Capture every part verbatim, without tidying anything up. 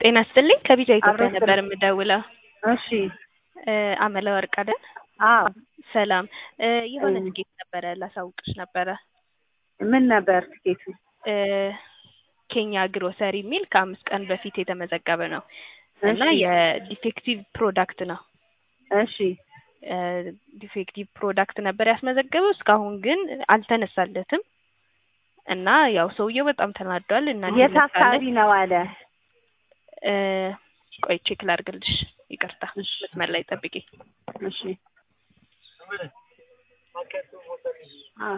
ጤና ይስጥልኝ ከቢጃ ኢትዮጵያ ነበር የምደውለው። እሺ አመለ ወርቅ አይደል? አዎ ሰላም የሆነ ትኬት ነበረ ላሳውቅሽ ነበረ። ምን ነበር ትኬቱ? ኬኛ ግሮሰሪ ሚል ከአምስት ቀን በፊት የተመዘገበ ነው እና የዲፌክቲቭ ፕሮዳክት ነው። እሺ ዲፌክቲቭ ፕሮዳክት ነበር ያስመዘገበው እስካሁን ግን አልተነሳለትም እና ያው ሰውየው በጣም ተናዷል እና የት አካባቢ ነው አለ? ቆይ ቼክ ላድርግልሽ ይቅርታ መስመር ላይ ጠብቂ። እሺ አዎ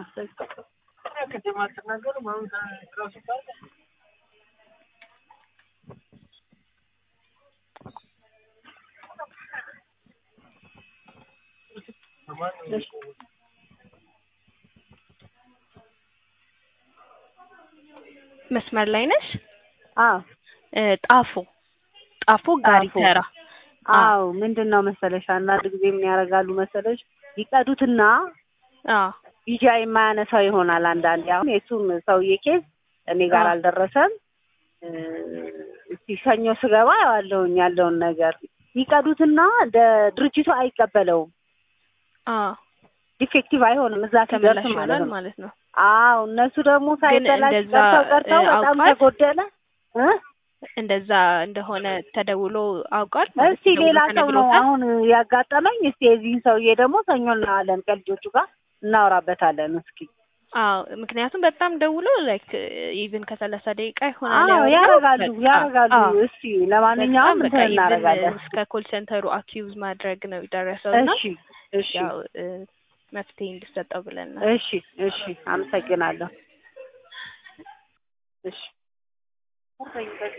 መስመር ላይ ነሽ? አዎ ጣፎ ጣፎ ጋሪ ተራ። አዎ ምንድነው መሰለሽ አንዳንድ ጊዜ ምን ያደርጋሉ መሰለሽ ይቀዱትና አዎ ቢጃ የማያነሳው ይሆናል። አንዳንዴ አሁን የሱም ሰውዬ ኬዝ እኔ ጋር አልደረሰም። እስቲ ሰኞ ስገባ ያለውኝ ያለውን ነገር ይቀዱትና ድርጅቱ አይቀበለውም። አዎ ዲፌክቲቭ አይሆንም እዛ ሲደርስ ማለት ነው። አዎ እነሱ ደግሞ ሳይበላሽ ቀርተው ቀርተው በጣም ተጎደለ እ እንደዛ እንደሆነ ተደውሎ አውቃል። እስቲ ሌላ ሰው ነው አሁን ያጋጠመኝ። እስቲ የዚህን ሰውዬ ደግሞ ሰኞ እናለን ከልጆቹ ጋር እናወራበታለን እስኪ። አዎ ምክንያቱም በጣም ደውሎ ላይክ ኢቭን ከሰላሳ ደቂቃ ይሆናል ያው ያረጋሉ ያረጋሉ። እስቲ ለማንኛውም እንትን እናረጋለን። እስከ ኮል ሴንተሩ አኪዩዝ ማድረግ ነው የደረሰውና እሺ እሺ ያው መፍትሄ እንድትሰጠው ብለን ነው። እሺ እሺ አመሰግናለሁ። እሺ